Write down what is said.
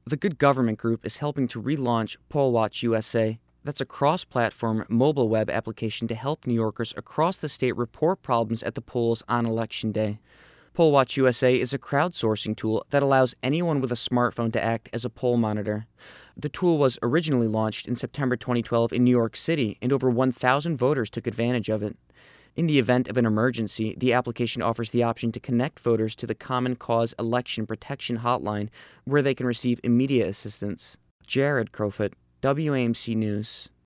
The Good Government Group is helping to relaunch Poll Watch USA. That's a cross-platform mobile web application to help New Yorkers across the state report problems at the polls on Election Day. Poll Watch USA is a crowdsourcing tool that allows anyone with a smartphone to act as a poll monitor. The tool was originally launched in September 2012 in New York City, and over 1,000 voters took advantage of it. In the event of an emergency, the application offers the option to connect voters to the Common Cause Election Protection Hotline, where they can receive immediate assistance. Jared Crofut, WAMC News.